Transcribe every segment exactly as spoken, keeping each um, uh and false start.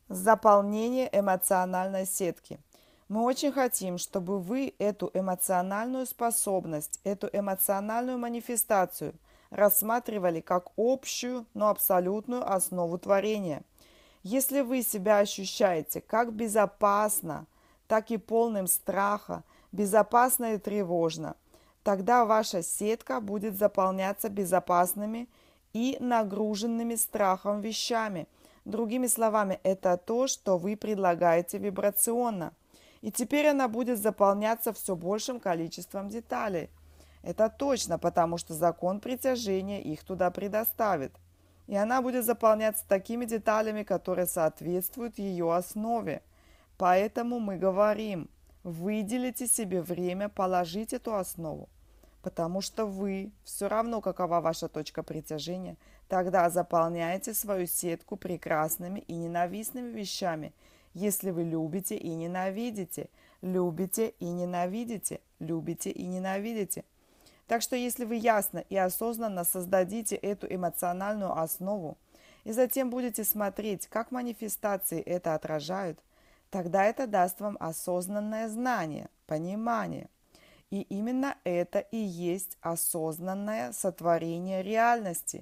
Заполнение эмоциональной сетки. Мы очень хотим, чтобы вы эту эмоциональную способность, эту эмоциональную манифестацию рассматривали как общую, но абсолютную основу творения. Если вы себя ощущаете как безопасно, так и полным страха, безопасно и тревожно, тогда ваша сетка будет заполняться безопасными и нагруженными страхом вещами. Другими словами, это то, что вы предлагаете вибрационно. И теперь она будет заполняться все большим количеством деталей. Это точно, потому что закон притяжения их туда предоставит. И она будет заполняться такими деталями, которые соответствуют ее основе. Поэтому мы говорим, выделите себе время положить эту основу. Потому что вы, все равно какова ваша точка притяжения, тогда заполняете свою сетку прекрасными и ненавистными вещами, если вы любите и ненавидите, любите и ненавидите, любите и ненавидите. Так что если вы ясно и осознанно создадите эту эмоциональную основу и затем будете смотреть, как манифестации это отражают, тогда это даст вам осознанное знание, понимание. И именно это и есть осознанное сотворение реальности.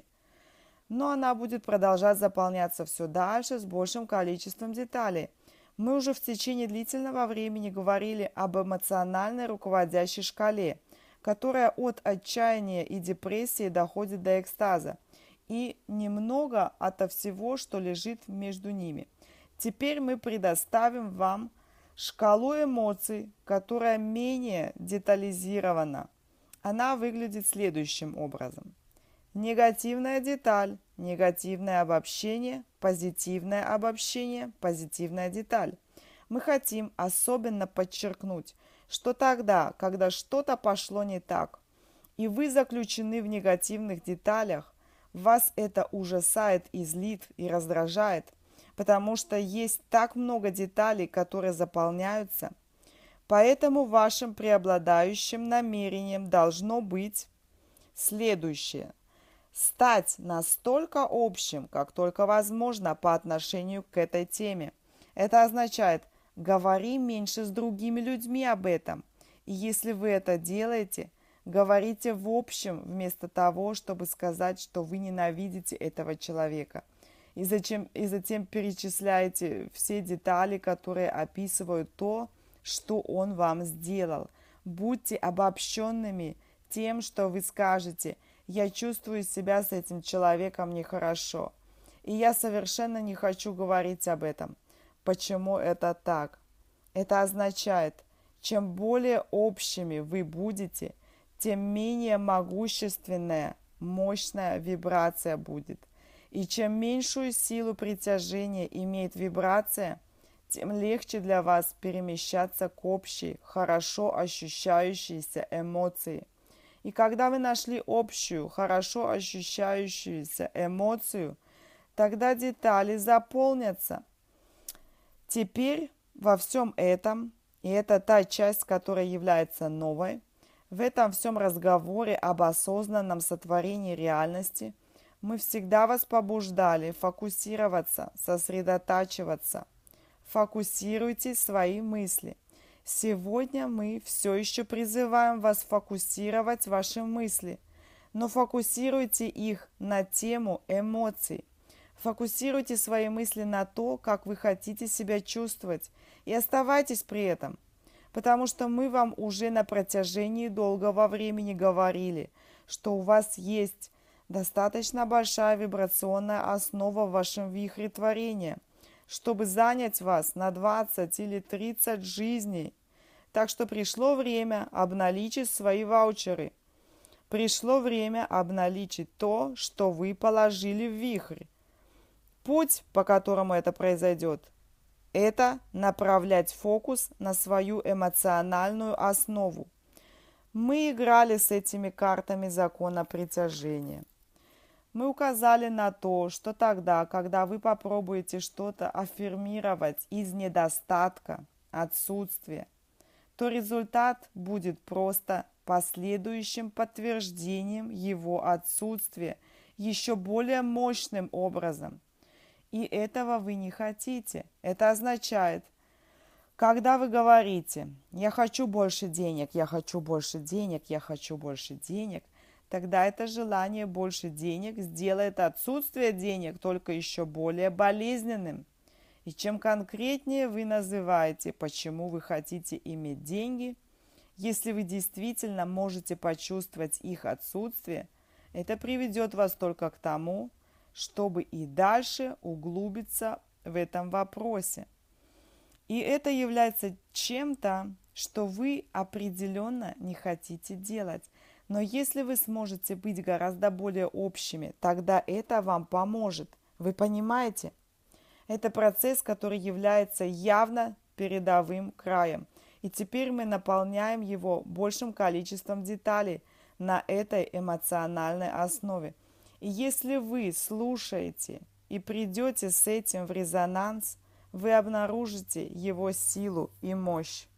Но она будет продолжать заполняться все дальше с большим количеством деталей. Мы уже в течение длительного времени говорили об эмоциональной руководящей шкале, которая от отчаяния и депрессии доходит до экстаза, и немного ото всего, что лежит между ними. Теперь мы предоставим вам шкалу эмоций, которая менее детализирована. Она выглядит следующим образом. Негативная деталь, негативное обобщение, позитивное обобщение, позитивная деталь. Мы хотим особенно подчеркнуть, что тогда, когда что-то пошло не так, и вы заключены в негативных деталях, вас это ужасает и злит и раздражает, потому что есть так много деталей, которые заполняются. Поэтому вашим преобладающим намерением должно быть следующее. Стать настолько общим, как только возможно по отношению к этой теме. Это означает, говори меньше с другими людьми об этом. И если вы это делаете, говорите в общем, вместо того, чтобы сказать, что вы ненавидите этого человека. И затем, и затем перечисляете все детали, которые описывают то, что он вам сделал. Будьте обобщенными тем, что вы скажете: «Я чувствую себя с этим человеком нехорошо, и я совершенно не хочу говорить об этом». Почему это так? Это означает, чем более общими вы будете, тем менее могущественная, мощная вибрация будет. И чем меньшую силу притяжения имеет вибрация, тем легче для вас перемещаться к общей, хорошо ощущающейся эмоции. И когда вы нашли общую, хорошо ощущающуюся эмоцию, тогда детали заполнятся. Теперь во всем этом, и это та часть, которая является новой, в этом всем разговоре об осознанном сотворении реальности мы всегда вас побуждали фокусироваться, сосредотачиваться. Фокусируйте свои мысли. Сегодня мы все еще призываем вас фокусировать ваши мысли, но фокусируйте их на тему эмоций. Фокусируйте свои мысли на то, как вы хотите себя чувствовать, и оставайтесь при этом, потому что мы вам уже на протяжении долгого времени говорили, что у вас есть достаточно большая вибрационная основа в вашем вихре творения, чтобы занять вас на двадцать или тридцать жизней. Так что пришло время обналичить свои ваучеры. Пришло время обналичить то, что вы положили в вихрь. Путь, по которому это произойдет, это направлять фокус на свою эмоциональную основу. Мы играли с этими картами закона притяжения. Мы указали на то, что тогда, когда вы попробуете что-то аффирмировать из недостатка, отсутствия, то результат будет просто последующим подтверждением его отсутствия еще более мощным образом. И этого вы не хотите. Это означает, когда вы говорите «я хочу больше денег, я хочу больше денег, я хочу больше денег», тогда это желание больше денег сделает отсутствие денег только еще более болезненным. И чем конкретнее вы называете, почему вы хотите иметь деньги, если вы действительно можете почувствовать их отсутствие, это приведет вас только к тому, чтобы и дальше углубиться в этом вопросе. И это является чем-то, что вы определенно не хотите делать. Но если вы сможете быть гораздо более общими, тогда это вам поможет. Вы понимаете? Это процесс, который является явно передовым краем. И теперь мы наполняем его большим количеством деталей на этой эмоциональной основе. И если вы слушаете и придете с этим в резонанс, вы обнаружите его силу и мощь.